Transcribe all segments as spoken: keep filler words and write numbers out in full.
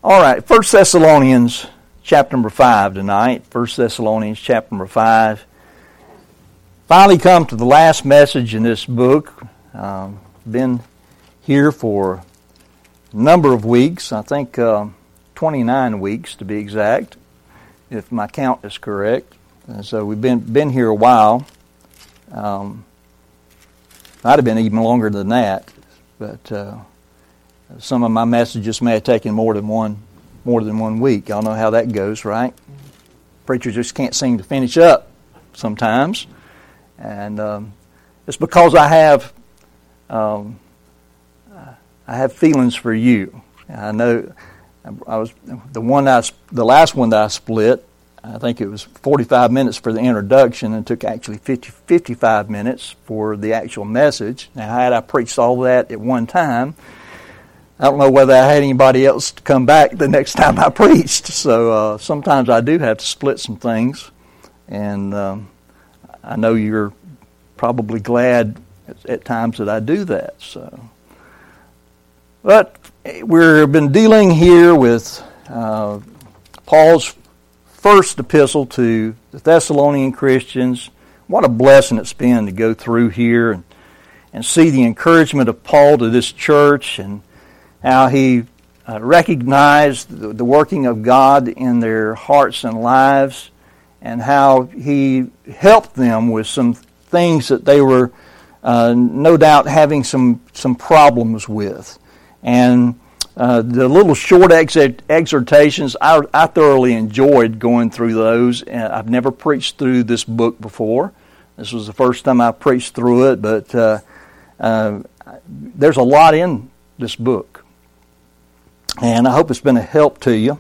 All right, First Thessalonians chapter number five tonight. First Thessalonians chapter number five. Finally come to the last message in this book. Um, been here for a number of weeks. I think uh, twenty-nine weeks to be exact, if my count is correct. And so we've been been here a while. Um, might have been even longer than that, but uh, some of my messages may have taken more than one more than one week. Y'all know how that goes, right? Preachers just can't seem to finish up sometimes, and um, it's because I have um, I have feelings for you. I know I was the one I the last one that I split. I think it was forty-five minutes for the introduction, and took actually fifty, fifty-five minutes for the actual message. Now, had I preached all that at one time, I don't know whether I had anybody else to come back the next time I preached. So uh, sometimes I do have to split some things, and um, I know you're probably glad at, at times that I do that. So, but we've been dealing here with uh, Paul's first epistle to the Thessalonian Christians. What a blessing it's been to go through here and, and see the encouragement of Paul to this church, and how he uh, recognized the, the working of God in their hearts and lives, and how he helped them with some things that they were uh, no doubt having some, some problems with. And uh, the little short ex- exhortations, I, I thoroughly enjoyed going through those. And I've never preached through this book before. This was the first time I preached through it, but uh, uh, there's a lot in this book. And I hope it's been a help to you.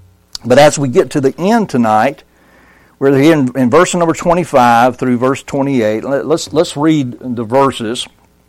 But as we get to the end tonight, we're here in, in verse number twenty-five through verse twenty-eight. Let's let's read the verses.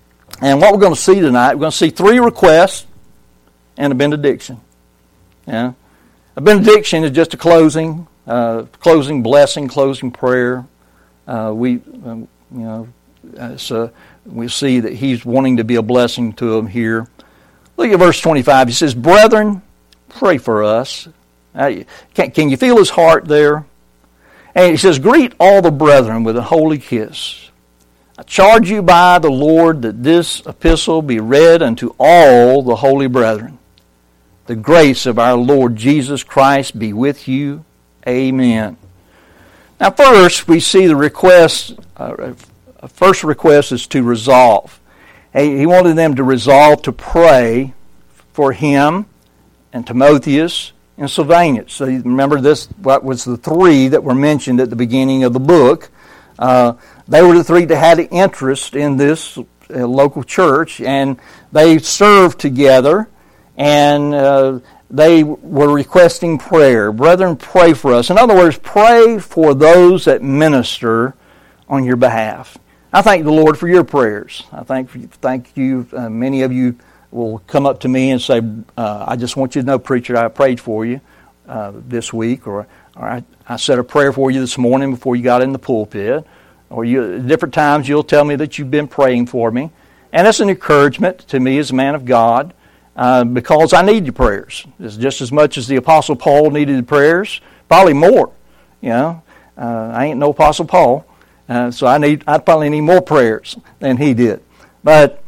And what we're going to see tonight, we're going to see three requests and a benediction. Yeah, a benediction is just a closing, uh, closing blessing, closing prayer. Uh, we, um, you know, uh, so we see that he's wanting to be a blessing to them here. Look at verse twenty-five. He says, "Brethren, pray for us." Uh, can, can you feel his heart there? And he says, "Greet all the brethren with a holy kiss. I charge you by the Lord that this epistle be read unto all the holy brethren. The grace of our Lord Jesus Christ be with you. Amen." Now first, we see the request, uh, first request is to resolve. He wanted them to resolve to pray for him and Timotheus and Silvanus. So you remember this, what was the three that were mentioned at the beginning of the book. Uh, they were the three that had an interest in this uh, local church, and they served together, and uh, they were requesting prayer. Brethren, pray for us. In other words, pray for those that minister on your behalf. I thank the Lord for your prayers. I thank thank you. Uh, many of you will come up to me and say, uh, "I just want you to know, preacher, I prayed for you uh, this week," or, or I, "I said a prayer for you this morning before you got in the pulpit," or you, at different times you'll tell me that you've been praying for me, and that's an encouragement to me as a man of God, uh, because I need your prayers. It's just as much as the Apostle Paul needed the prayers, probably more. You know, uh, I ain't no Apostle Paul. Uh, so I need, I probably need more prayers than he did. But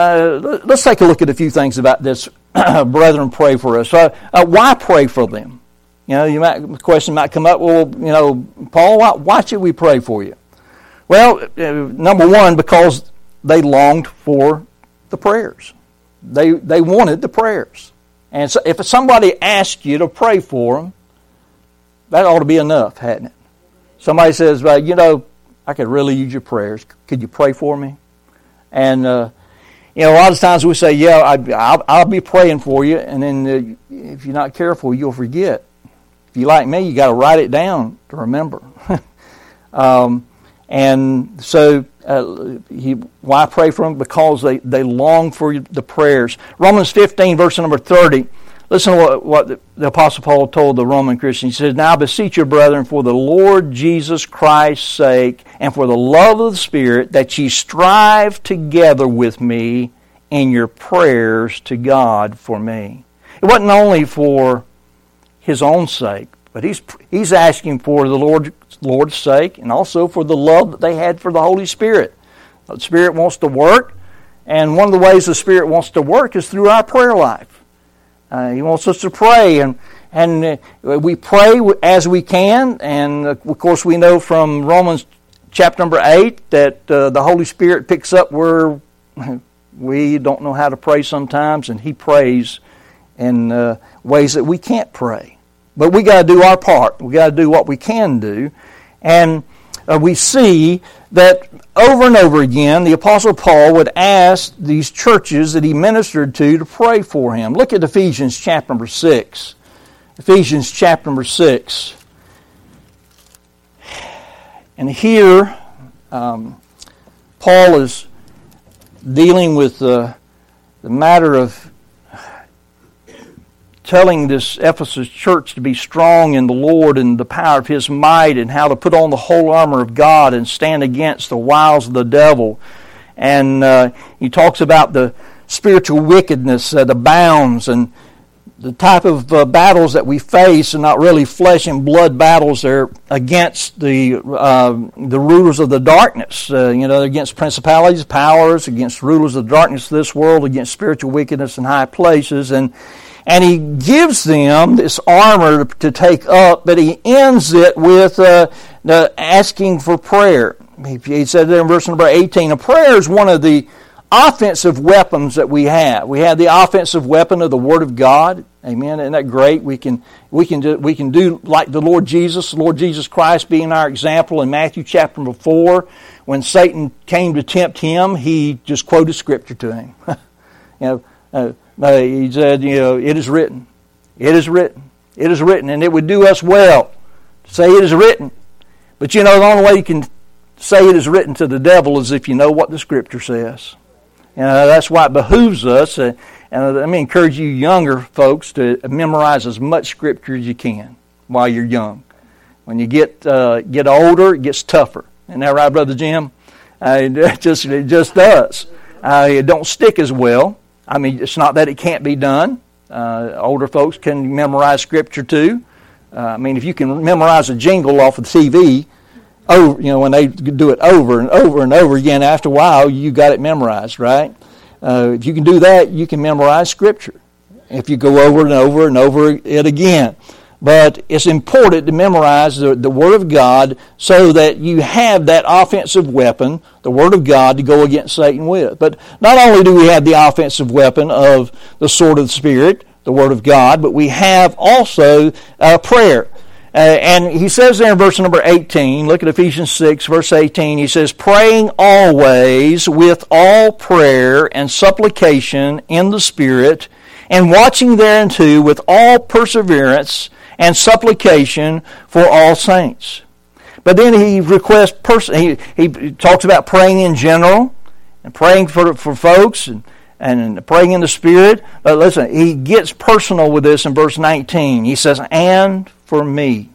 uh, let's take a look at a few things about this. Brethren, pray for us. Uh, uh, why pray for them? You know, you might, the question might come up. Well, you know, Paul, why, why should we pray for you? Well, uh, number one, because they longed for the prayers. They they wanted the prayers, and so if somebody asked you to pray for them, that ought to be enough, hadn't it? Somebody says, well, you know, I could really use your prayers. Could you pray for me? And, uh, you know, a lot of times we say, yeah, I, I'll, I'll be praying for you. And then uh, if you're not careful, you'll forget. If you're like me, you got to write it down to remember. um, and so uh, he, why pray for them? Because they, they long for the prayers. Romans fifteen, verse number thirty. Listen to what, what the, the Apostle Paul told the Roman Christians. He says, "Now I beseech you, brethren, for the Lord Jesus Christ's sake, and for the love of the Spirit, that ye strive together with me in your prayers to God for me." It wasn't only for his own sake, but he's he's asking for the Lord, Lord's sake, and also for the love that they had for the Holy Spirit. The Spirit wants to work, and one of the ways the Spirit wants to work is through our prayer life. Uh, he wants us to pray, and and uh, we pray as we can, and uh, of course we know from Romans chapter number eight that uh, the Holy Spirit picks up where we don't know how to pray sometimes, and He prays in uh, ways that we can't pray. But we got to do our part. We got to do what we can do, and uh, we see that over and over again, the Apostle Paul would ask these churches that he ministered to to pray for him. Look at Ephesians chapter number six. Ephesians chapter number six. And here, um, Paul is dealing with uh, the matter of telling this Ephesus church to be strong in the Lord and the power of His might, and how to put on the whole armor of God and stand against the wiles of the devil. And uh, he talks about the spiritual wickedness that abounds, and the type of uh, battles that we face are not really flesh and blood battles. They're against the uh, the rulers of the darkness. Uh, you know, against principalities, powers, against rulers of the darkness of this world, against spiritual wickedness in high places. And And he gives them this armor to take up, but he ends it with uh, the asking for prayer. He, he said there in verse number eighteen, a prayer is one of the offensive weapons that we have. We have the offensive weapon of the Word of God. Amen. Isn't that great? We can we can do, we can do like the Lord Jesus, the Lord Jesus Christ being our example in Matthew chapter number four. When Satan came to tempt him, he just quoted Scripture to him. you know. Uh, Uh, he said, you know, it is written. It is written. It is written. And it would do us well to say it is written. But you know, the only way you can say it is written to the devil is if you know what the Scripture says. You know, that's why it behooves us. Uh, and let me encourage you younger folks to memorize as much Scripture as you can while you're young. When you get uh, get older, it gets tougher. Isn't that right, Brother Jim? Uh, it, just, it just does. Uh, it don't stick as well. I mean, it's not that it can't be done. Uh, older folks can memorize Scripture too. Uh, I mean, if you can memorize a jingle off of the T V, over, you know, when they do it over and over and over again, after a while, you got it memorized, right? Uh, if you can do that, you can memorize Scripture. If you go over and over and over it again. But it's important to memorize the, the Word of God so that you have that offensive weapon, the Word of God, to go against Satan with. But not only do we have the offensive weapon of the sword of the Spirit, the Word of God, but we have also uh, prayer. Uh, and he says there in verse number eighteen, look at Ephesians six, verse eighteen, he says, praying always with all prayer and supplication in the Spirit, and watching thereunto with all perseverance and supplication for all saints. But then he requests, pers- he, he talks about praying in general, and praying for, for folks, and, and praying in the Spirit. But listen, he gets personal with this in verse nineteen. He says, and for me.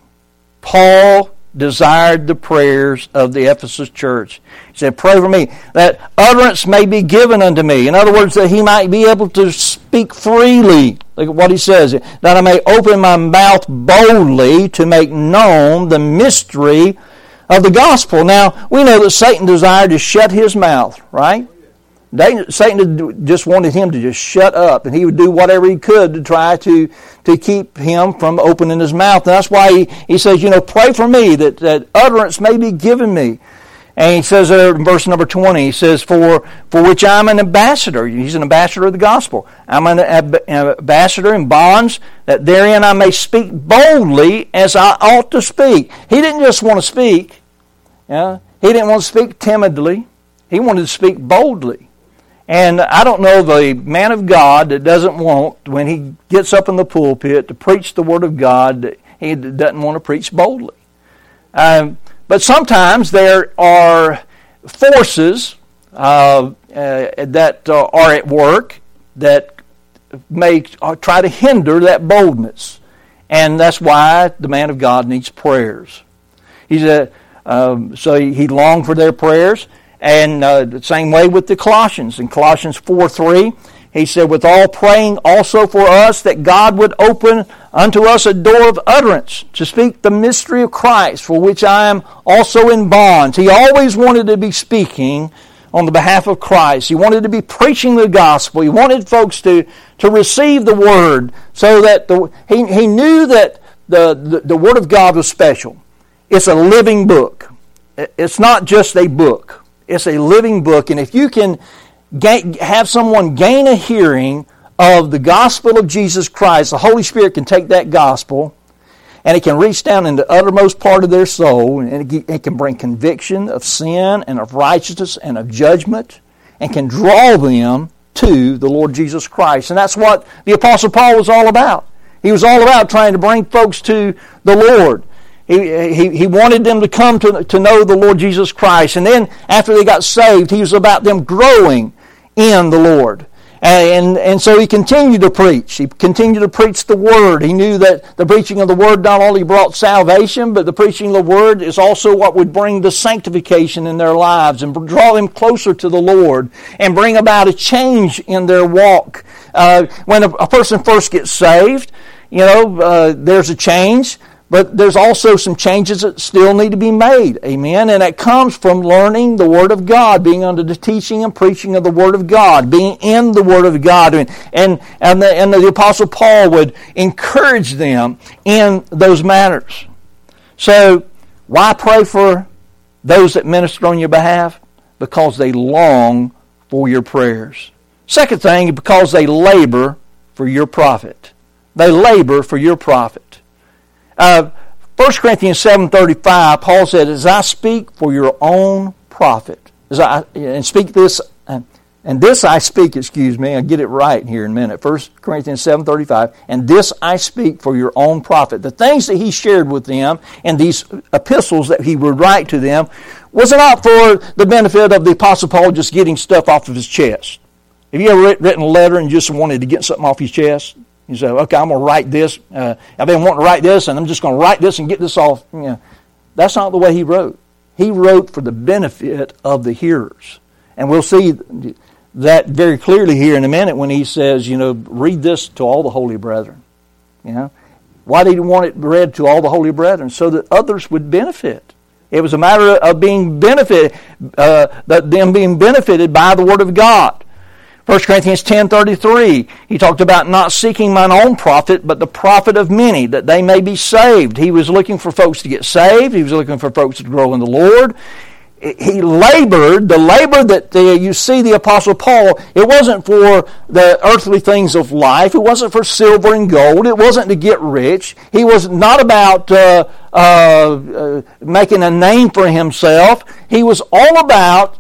Paul desired the prayers of the Ephesus church. He said, pray for me, that utterance may be given unto me. In other words, that he might be able to speak freely. Look at what he says. That I may open my mouth boldly to make known the mystery of the gospel. Now, we know that Satan desired to shut his mouth, right? Satan just wanted him to just shut up, and he would do whatever he could to try to, to keep him from opening his mouth. And that's why he, he says, you know, pray for me, that, that utterance may be given me. And he says there in verse number twenty, he says, for, for which I'm an ambassador. He's an ambassador of the gospel. I'm an ambassador in bonds, that therein I may speak boldly as I ought to speak. He didn't just want to speak. Yeah? He didn't want to speak timidly. He wanted to speak boldly. And I don't know the man of God that doesn't want, when he gets up in the pulpit to preach the Word of God, that he doesn't want to preach boldly. Um, but sometimes there are forces uh, uh, that uh, are at work that may uh, try to hinder that boldness. And that's why the man of God needs prayers. He's a, um, so he, he longed for their prayers. And uh, the same way with the Colossians. In Colossians four three, he said, with all praying also for us that God would open unto us a door of utterance to speak the mystery of Christ, for which I am also in bonds. He always wanted to be speaking on the behalf of Christ. He wanted to be preaching the gospel. He wanted folks to, to receive the Word, so that the, he, he knew that the, the, the Word of God was special. It's a living book. It's not just a book. It's a living book. And if you can gain, have someone gain a hearing of the gospel of Jesus Christ, the Holy Spirit can take that gospel and it can reach down in the uttermost part of their soul, and it, it can bring conviction of sin and of righteousness and of judgment, and can draw them to the Lord Jesus Christ. And that's what the Apostle Paul was all about. He was all about trying to bring folks to the Lord. He, he, he wanted them to come to, to know the Lord Jesus Christ. And then after they got saved, he was about them growing in the Lord. And, and so he continued to preach. He continued to preach the Word. He knew that the preaching of the Word not only brought salvation, but the preaching of the Word is also what would bring the sanctification in their lives and draw them closer to the Lord and bring about a change in their walk. Uh, when a, a person first gets saved, you know, uh, there's a change. But there's also some changes that still need to be made. Amen? And that comes from learning the Word of God, being under the teaching and preaching of the Word of God, being in the Word of God. And, and, and, the, and the Apostle Paul would encourage them in those matters. So, why pray for those that minister on your behalf? Because they long for your prayers. Second thing, because they labor for your profit. They labor for your profit. Uh, First Corinthians seven thirty-five, Paul said, as I speak for your own profit, as I and speak this, and, and this I speak, excuse me, I'll get it right here in a minute. First Corinthians seven thirty-five, and this I speak for your own profit. The things that he shared with them and these epistles that he would write to them was not for the benefit of the Apostle Paul just getting stuff off of his chest. Have you ever written a letter and just wanted to get something off his chest? You say, okay, I'm going to write this. Uh, I've been wanting to write this, and I'm just going to write this and get this off. You know, that's not the way he wrote. He wrote for the benefit of the hearers. And we'll see that very clearly here in a minute when he says, you know, read this to all the holy brethren. You know, why did he want it read to all the holy brethren? So that others would benefit. It was a matter of being benefited, uh, that them being benefited by the Word of God. First Corinthians ten thirty-three, he talked about not seeking mine own profit, but the profit of many, that they may be saved. He was looking for folks to get saved. He was looking for folks to grow in the Lord. He labored, the labor that the, you see the Apostle Paul, it wasn't for the earthly things of life. It wasn't for silver and gold. It wasn't to get rich. He was not about uh, uh, uh, making a name for himself. He was all about,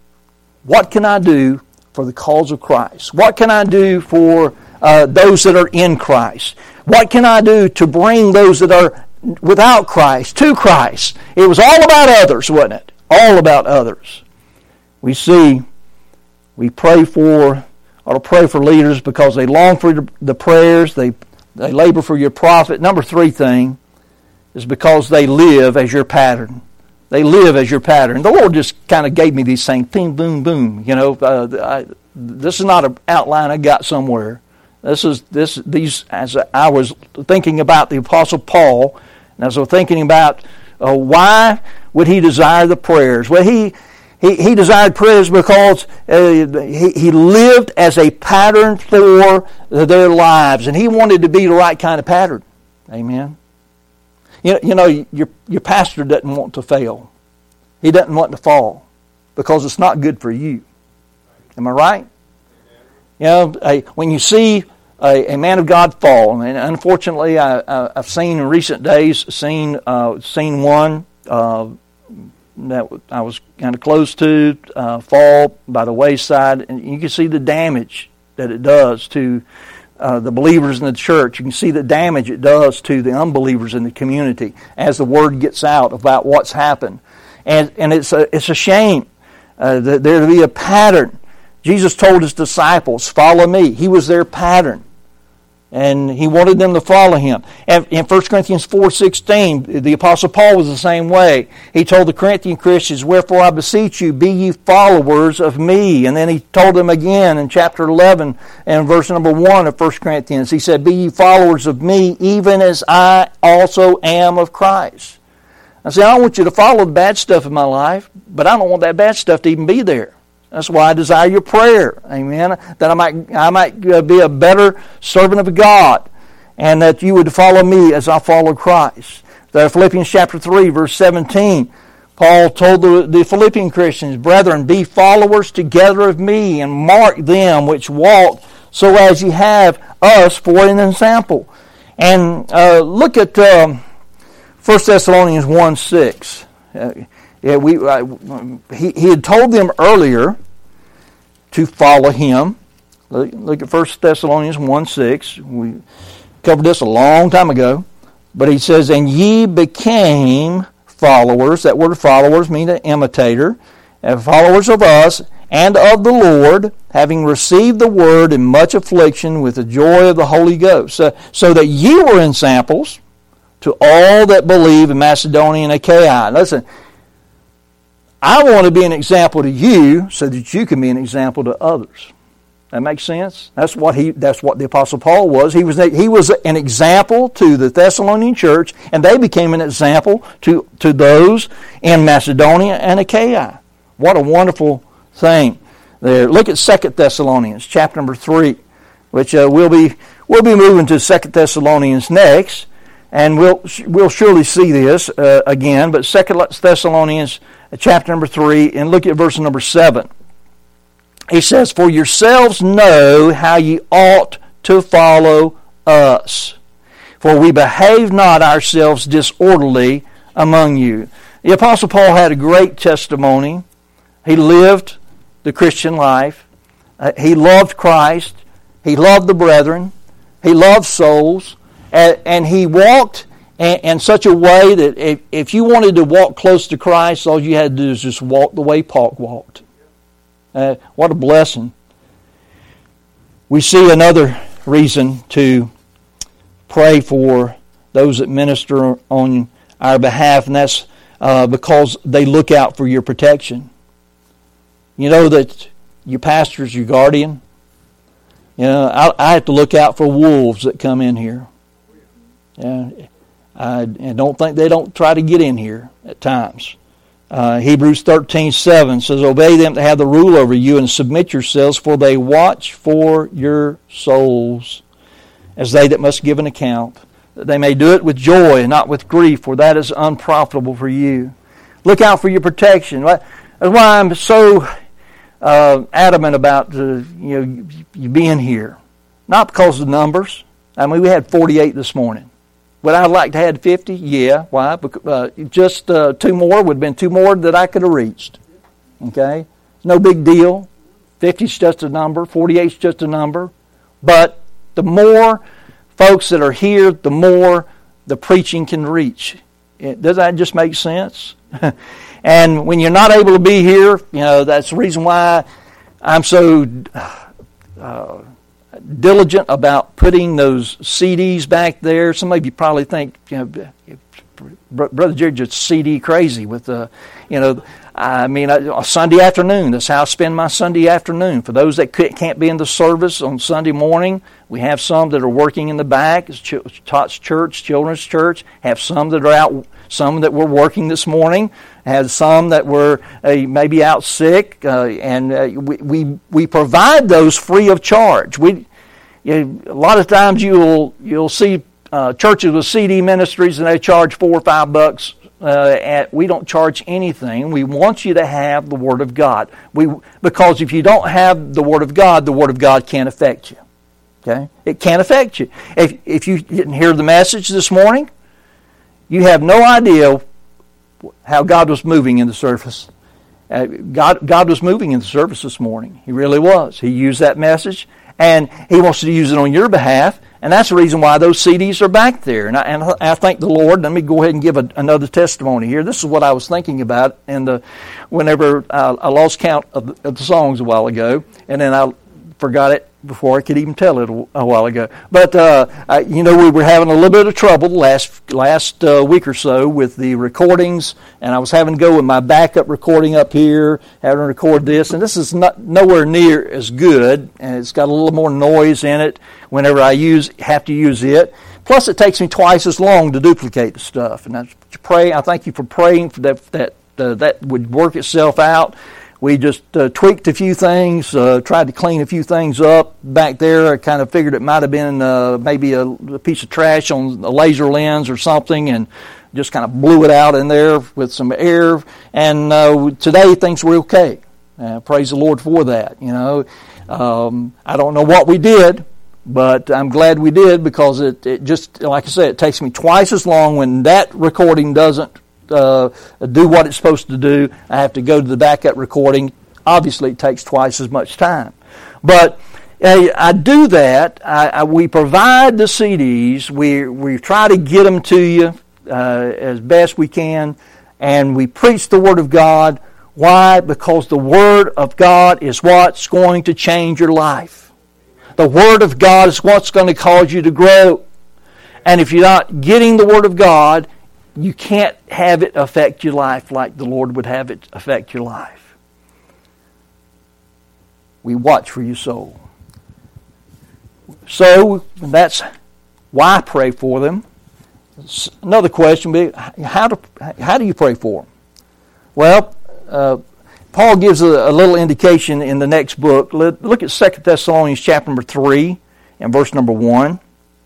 what can I do for the cause of Christ? What can I do for uh, those that are in Christ? What can I do to bring those that are without Christ to Christ? It was all about others, wasn't it? All about others. We see, we pray for, ought to pray for leaders because they long for the prayers, they, they labor for your profit. Number three thing is because they live as your pattern. They live as your pattern. The Lord just kind of gave me these things, boom, boom, boom. You know, uh, I, this is not an outline I got somewhere. This is this these as I was thinking about the Apostle Paul, and as I was thinking about uh, why would he desire the prayers? Well, he he, he desired prayers because uh, he he lived as a pattern for their lives, and he wanted to be the right kind of pattern. Amen. You know, you know, your your pastor doesn't want to fail. He doesn't want to fall because it's not good for you. Am I right? You know, a, when you see a, a man of God fall, and unfortunately, I, I, I've seen in recent days, seen uh, seen one uh, that I was kind of close to uh, fall by the wayside, and you can see the damage that it does to Uh, the believers in the church. You can see the damage it does to the unbelievers in the community as the word gets out about what's happened. And and it's a, it's a shame uh, that there to be a pattern. Jesus told his disciples, follow me. He was their pattern. And he wanted them to follow him. And in First Corinthians four sixteen, the Apostle Paul was the same way. He told the Corinthian Christians, "Wherefore I beseech you, be ye followers of me." And then he told them again in chapter eleven and verse number one of First Corinthians. He said, "Be ye followers of me, even as I also am of Christ." I say, I don't want you to follow the bad stuff in my life, but I don't want that bad stuff to even be there. That's why I desire your prayer, amen, that I might I might be a better servant of God, and that you would follow me as I follow Christ. The Philippians chapter three, verse seventeen, Paul told the, the Philippian Christians, "Brethren, be followers together of me, and mark them which walk, so as ye have us for an example." And uh, look at um, First Thessalonians one six. Uh, Yeah, we uh, he he had told them earlier to follow him. Look, look at First Thessalonians one six. We covered this a long time ago. But he says, "And ye became followers." That word followers means an imitator. And followers of us and of the Lord, having received the word in much affliction with the joy of the Holy Ghost. So, so that ye were ensamples to all that believe in Macedonia and Achaia. Listen, I want to be an example to you so that you can be an example to others. That makes sense? That's what he. That's what the Apostle Paul was. He was he was an example to the Thessalonian church, and they became an example to, to those in Macedonia and Achaia. What a wonderful thing there. Look at Second Thessalonians chapter number three, which uh, we'll be we'll be moving to Second Thessalonians next, and we'll we'll surely see this uh, again. But Second Thessalonians chapter number three, and look at verse number seven. He says, "For yourselves know how ye ought to follow us, for we behave not ourselves disorderly among you." The Apostle Paul had a great testimony. He lived the Christian life. Uh, he loved Christ. He loved the brethren. He loved souls. And, and he walked in, in such a way that if, if you wanted to walk close to Christ, all you had to do is just walk the way Paul walked. Uh, what a blessing. We see another reason to pray for those that minister on our behalf, and that's uh, because they look out for your protection. You know that your pastor's your guardian. You know, I, I have to look out for wolves that come in here. Yeah, I, and don't think they don't try to get in here at times. Uh, Hebrews thirteen seven says, "Obey them that have the rule over you, and submit yourselves, for they watch for your souls, as they that must give an account, that they may do it with joy and not with grief, for that is unprofitable for you." Look out for your protection. That's why I'm so uh, adamant about uh, you know you being here. Not because of the numbers. I mean, we had forty-eight this morning. Would I like to have had fifty? Yeah. Why? Because, uh, just uh, two more would have been two more that I could have reached. Okay? No big deal. fifty's just a number. forty-eight's just a number. But the more folks that are here, the more the preaching can reach. It, does that just make sense? And when you're not able to be here, you know, that's the reason why I'm so Uh, diligent about putting those C Ds back there. Some of you probably think, you know, Brother Jerry just C D crazy with the, you know, I mean, a Sunday afternoon. That's how I spend my Sunday afternoon. For those that can't be in the service on Sunday morning, we have some that are working in the back. It's Tots Church, Children's Church. Have some that are out, some that were working this morning. Had some that were uh, maybe out sick, uh, and uh, we, we we provide those free of charge. We you know, a lot of times you'll you'll see uh, churches with C D ministries and they charge four or five bucks. Uh, at, we don't charge anything. We want you to have the Word of God. We because if you don't have the Word of God, the Word of God can't affect you. Okay, it can't affect you. If if you didn't hear the message this morning, you have no idea how God was moving in the service. Uh, God, God was moving in the service this morning. He really was. He used that message, and He wants to use it on your behalf, and that's the reason why those C Ds are back there. And I, and I thank the Lord. Let me go ahead and give a, another testimony here. This is what I was thinking about, and whenever I, I lost count of the, of the songs a while ago, and then I forgot it before I could even tell it a, a while ago. But, uh, I, you know, we were having a little bit of trouble last last uh, week or so with the recordings, and I was having to go with my backup recording up here, having to record this, and this is not nowhere near as good, and it's got a little more noise in it whenever I use have to use it. Plus, it takes me twice as long to duplicate the stuff. And I pray. I thank you for praying for that that uh, that would work itself out. We just uh, tweaked a few things, uh, tried to clean a few things up back there. I kind of figured it might have been uh, maybe a, a piece of trash on a laser lens or something, and just kind of blew it out in there with some air. And uh, today things were okay. Uh, praise the Lord for that. You know, um, I don't know what we did, but I'm glad we did, because it, it just, like I said, it takes me twice as long when that recording doesn't Uh, do what it's supposed to do. I have to go to the backup recording. Obviously, it takes twice as much time. But uh, I do that. I, I, we provide the C Ds. We we try to get them to you uh, as best we can, and we preach the Word of God. Why? Because the Word of God is what's going to change your life. The Word of God is what's going to cause you to grow. And if you're not getting the Word of God, you can't have it affect your life like the Lord would have it affect your life. We watch for your soul. So that's why I pray for them. Another question would be, how do, how do you pray for them? Well, uh, Paul gives a, a little indication in the next book. Look at Second Thessalonians chapter number three and verse number one.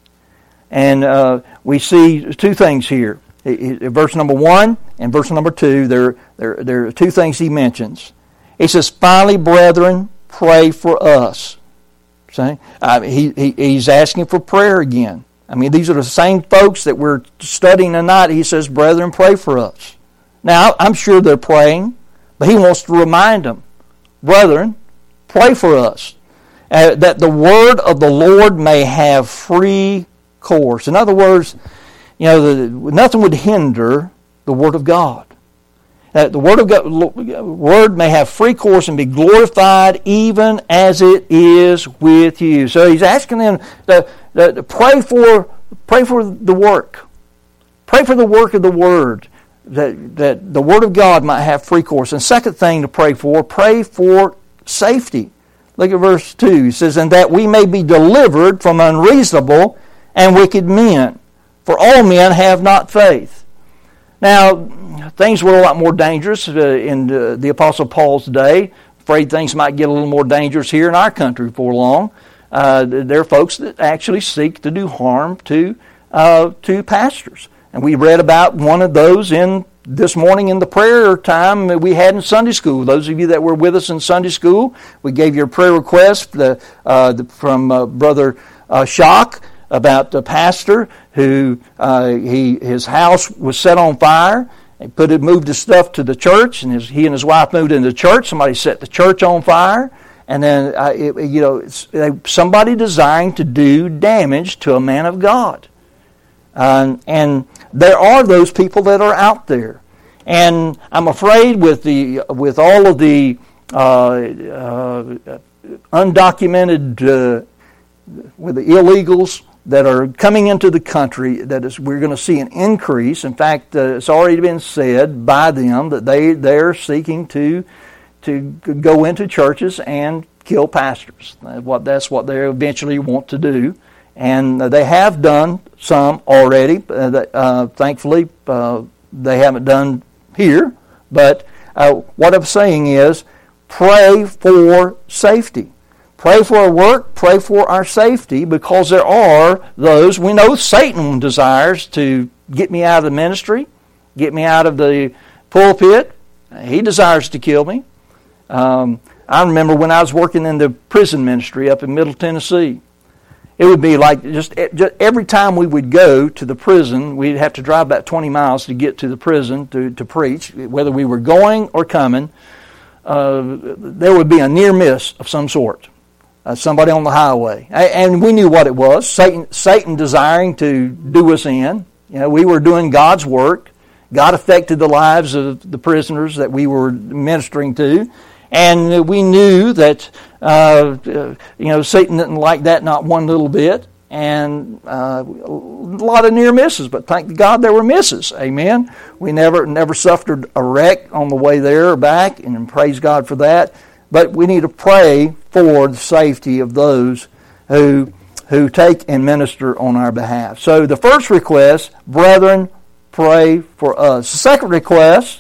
And uh, we see two things here. Verse number one and verse number two, there, there, there are two things he mentions. He says, finally, brethren, pray for us. See? Uh, he, he, he's asking for prayer again. I mean, these are the same folks that we're studying tonight. He says, brethren, pray for us. Now, I'm sure they're praying, but he wants to remind them, brethren, pray for us, uh, that the word of the Lord may have free course. In other words, you know, the, nothing would hinder the Word of God. That the Word of God, Word may have free course and be glorified even as it is with you. So he's asking them to, to, to pray for pray for the work. Pray for the work of the Word, that, that the Word of God might have free course. And second thing to pray for, pray for safety. Look at verse two. He says, and that we may be delivered from unreasonable and wicked men. For all men have not faith. Now, things were a lot more dangerous uh, in uh, the Apostle Paul's day. Afraid things might get a little more dangerous here in our country before long. Uh, there are folks that actually seek to do harm to uh, to pastors. And we read about one of those in this morning in the prayer time that we had in Sunday school. Those of you that were with us in Sunday school, we gave you a prayer request the, uh, the, from uh, Brother uh, Schock, about the pastor who uh, he his house was set on fire. He put it, moved his stuff to the church, and his, he and his wife moved into the church. Somebody set the church on fire, and then uh, it, you know it's, somebody designed to do damage to a man of God. Uh, and there are those people that are out there, and I'm afraid with the with all of the uh, uh, undocumented uh, with the illegals that are coming into the country, that is, we're going to see an increase. In fact, uh, it's already been said by them that they they're seeking to to go into churches and kill pastors. What that's what they eventually want to do, and they have done some already. Uh, that, uh, thankfully, uh, they haven't done here. But uh, what I'm saying is, pray for safety. Pray for our work, pray for our safety, because there are those, we know Satan desires to get me out of the ministry, get me out of the pulpit. He desires to kill me. Um, I remember when I was working in the prison ministry up in Middle Tennessee, it would be like just, just every time we would go to the prison, we'd have to drive about twenty miles to get to the prison to, to preach, whether we were going or coming. Uh, there would be a near miss of some sort. Uh, somebody on the highway. And we knew what it was. Satan Satan desiring to do us in. You know, we were doing God's work. God affected the lives of the prisoners that we were ministering to. And we knew that, uh, you know, Satan didn't like that not one little bit. And uh, a lot of near misses, but thank God there were misses. Amen. We never never suffered a wreck on the way there or back, and praise God for that. But we need to pray for the safety of those who who take and minister on our behalf. So the first request, brethren, pray for us. The second request,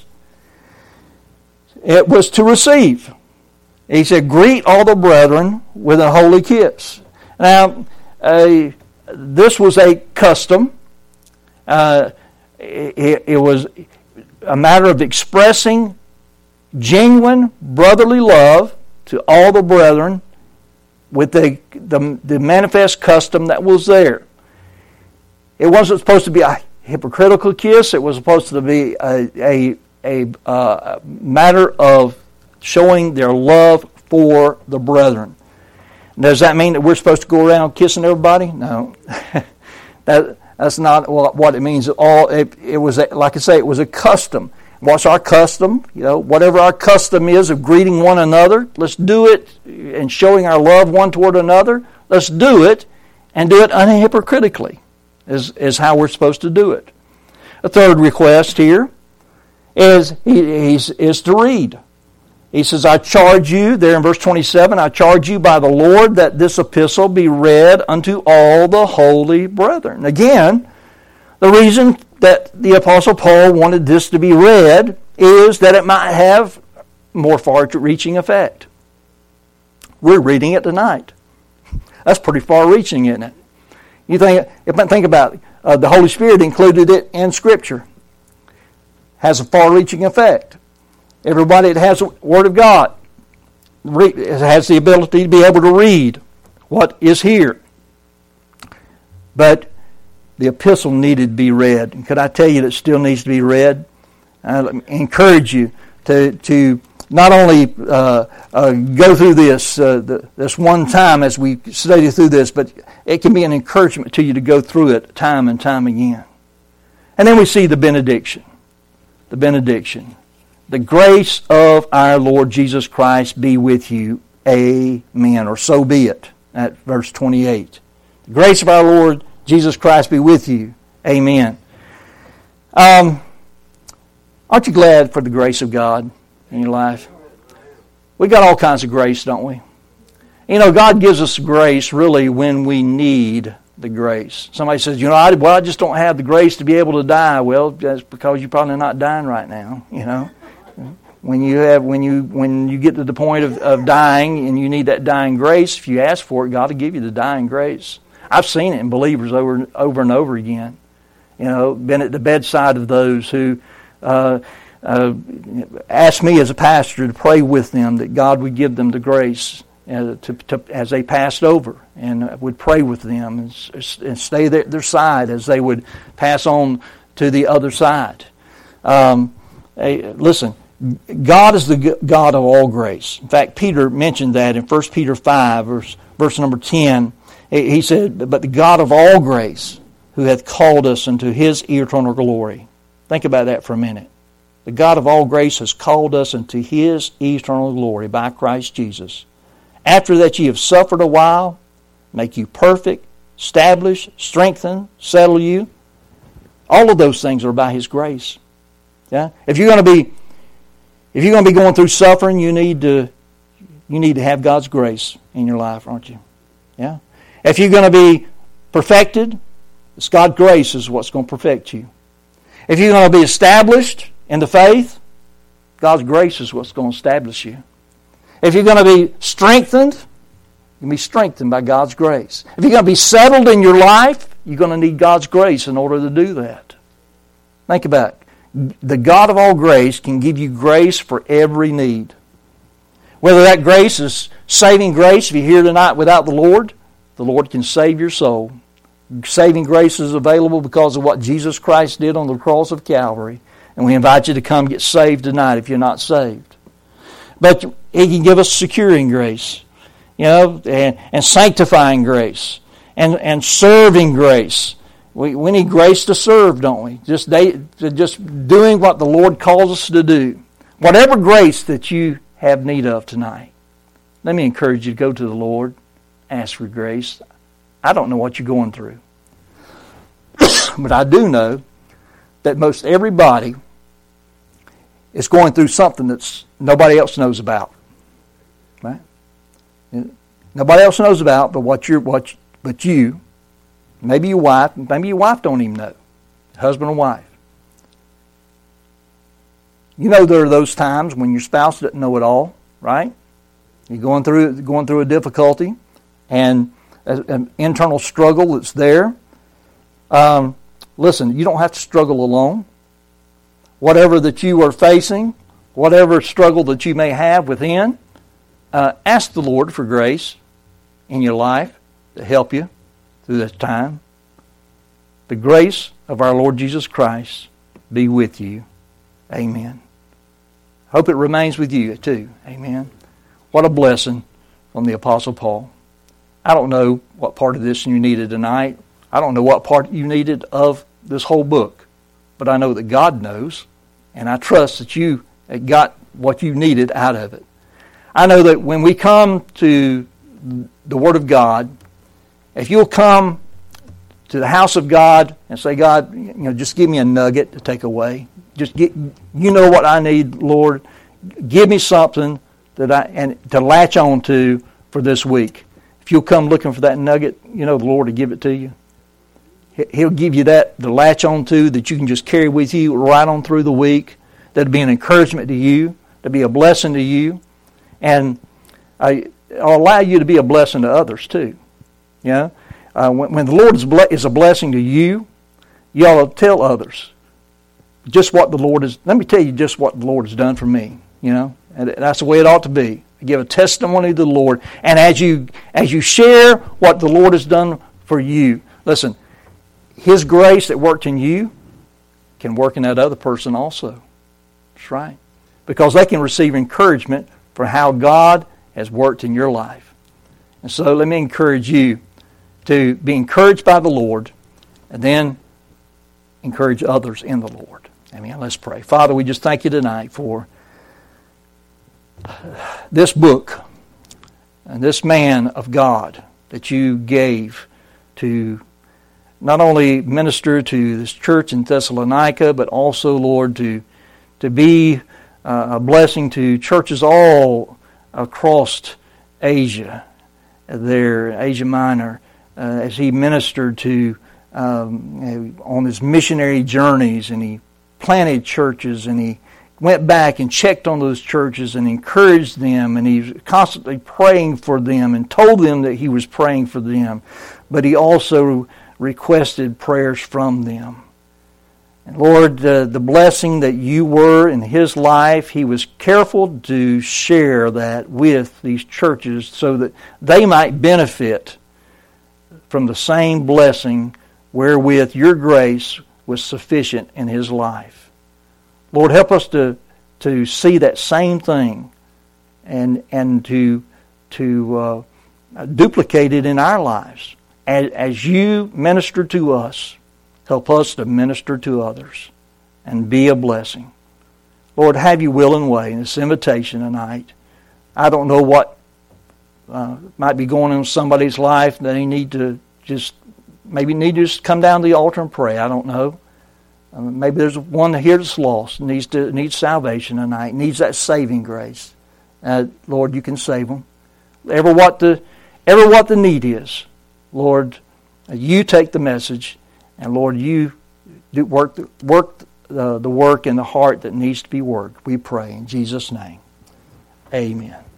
it was to receive. He said, greet all the brethren with a holy kiss. Now, Uh, this was a custom. Uh, it, it was a matter of expressing genuine brotherly love to all the brethren with the, the, the manifest custom that was there. It wasn't supposed to be a hypocritical kiss. It was supposed to be a, a, a, a matter of showing their love for the brethren. Does that mean that we're supposed to go around kissing everybody? No. that, that's not what it means at all. It, it was, a, like I say, it was a custom. What's our custom? You know, whatever our custom is of greeting one another, let's do it and showing our love one toward another. Let's do it and do it unhypocritically is, is how we're supposed to do it. A third request here is, he, he's, is to read. He says, I charge you, there in verse twenty-seven, I charge you by the Lord that this epistle be read unto all the holy brethren. Again, the reason that the Apostle Paul wanted this to be read is that it might have more far-reaching effect. We're reading it tonight. That's pretty far-reaching, isn't it? You think, think about it. Uh, the Holy Spirit included it in Scripture. Has a far-reaching effect. Everybody that has the Word of God has the ability to be able to read what is here. But the epistle needed to be read. And could I tell you that it still needs to be read? I encourage you to to not only uh, uh, go through this uh, the, this one time as we study through this, but it can be an encouragement to you to go through it time and time again. And then we see the benediction. The benediction. The grace of our Lord Jesus Christ be with you. Amen. Or so be it. At verse twenty-eight. The grace of our Lord Jesus Christ be with you. Amen. Um, aren't you glad for the grace of God in your life? We got all kinds of grace, don't we? You know, God gives us grace really when we need the grace. Somebody says, you know, I, well, I just don't have the grace to be able to die. Well, that's because you're probably not dying right now, you know. When you have, when you when you get to the point of, of dying and you need that dying grace, if you ask for it, God will give you the dying grace. I've seen it in believers over over and over again. You know, been at the bedside of those who uh, uh, asked me as a pastor to pray with them that God would give them the grace uh, to, to as they passed over, and would pray with them and, and stay at their side as they would pass on to the other side. Um, hey, listen. God is the God of all grace. In fact, Peter mentioned that in First Peter five, verse, verse number ten. He said, but the God of all grace, who hath called us into His eternal glory. Think about that for a minute. The God of all grace has called us into His eternal glory by Christ Jesus. After that ye have suffered a while, make you perfect, establish, strengthen, settle you. All of those things are by His grace. Yeah? If you're going to be If you're going to be going through suffering, you need to you need to have God's grace in your life, aren't you? Yeah. If you're going to be perfected, it's God's grace is what's going to perfect you. If you're going to be established in the faith, God's grace is what's going to establish you. If you're going to be strengthened, you're going to be strengthened by God's grace. If you're going to be settled in your life, you're going to need God's grace in order to do that. Think about it. The God of all grace can give you grace for every need. Whether that grace is saving grace, if you're here tonight without the Lord, the Lord can save your soul. Saving grace is available because of what Jesus Christ did on the cross of Calvary. And we invite you to come get saved tonight if you're not saved. But He can give us securing grace, you know, and, and sanctifying grace, and, and serving grace. We we need grace to serve, don't we? Just they, just doing what the Lord calls us to do. Whatever grace that you have need of tonight. Let me encourage you to go to the Lord, ask for grace. I don't know what you're going through. But I do know that most everybody is going through something that's nobody else knows about. Right? Nobody else knows about but what you're what but you. Maybe your wife, maybe your wife don't even know. Husband or wife. You know there are those times when your spouse doesn't know it all, right? You're going through going through a difficulty and an internal struggle that's there. Um, listen, you don't have to struggle alone. Whatever that you are facing, whatever struggle that you may have within, uh, ask the Lord for grace in your life to help you through this time. The grace of our Lord Jesus Christ be with you. Amen. Hope it remains with you too. Amen. What a blessing from the Apostle Paul. I don't know what part of this you needed tonight. I don't know what part you needed of this whole book. But I know that God knows. And I trust that you got what you needed out of it. I know that when we come to the Word of God, if you'll come to the house of God and say, God, you know, just give me a nugget to take away. Just get, you know what I need, Lord. Give me something that I and to latch on to for this week. If you'll come looking for that nugget, you know the Lord will give it to you. He'll give you that to latch on to that you can just carry with you right on through the week. That'll be an encouragement to you. That'll be a blessing to you. And I, I'll allow you to be a blessing to others too. You know? Uh, when, when the Lord is, ble- is a blessing to you, you ought to tell others just what the Lord is. Let me tell you just what the Lord has done for me. You know, and that's the way it ought to be. Give a testimony to the Lord, and as you as you share what the Lord has done for you, listen. His grace that worked in you can work in that other person also. That's right, because they can receive encouragement for how God has worked in your life. And so, let me encourage you to be encouraged by the Lord, and then encourage others in the Lord. Amen. Let's pray. Father, we just thank you tonight for this book and this man of God that you gave to not only minister to this church in Thessalonica, but also, Lord, to to be uh, a blessing to churches all across Asia, there, Asia Minor, uh, as he ministered to um, on his missionary journeys, and he planted churches, and he went back and checked on those churches and encouraged them, and he was constantly praying for them and told them that he was praying for them. But he also requested prayers from them. And Lord, uh, the blessing that you were in his life, he was careful to share that with these churches so that they might benefit from the same blessing wherewith your grace was sufficient in his life. Lord, help us to, to see that same thing and and to to uh, duplicate it in our lives. As, as you minister to us, help us to minister to others and be a blessing. Lord, have your will and way in this invitation tonight. I don't know what uh, might be going on in somebody's life that they need to just, maybe need to just come down to the altar and pray. I don't know. Uh, maybe there's one here that's lost, needs to needs salvation tonight, needs that saving grace. Uh, Lord, you can save them. Ever what the ever what the need is, Lord, uh, you take the message, and Lord, you do work the, work the, the work in the heart that needs to be worked. We pray in Jesus' name. Amen.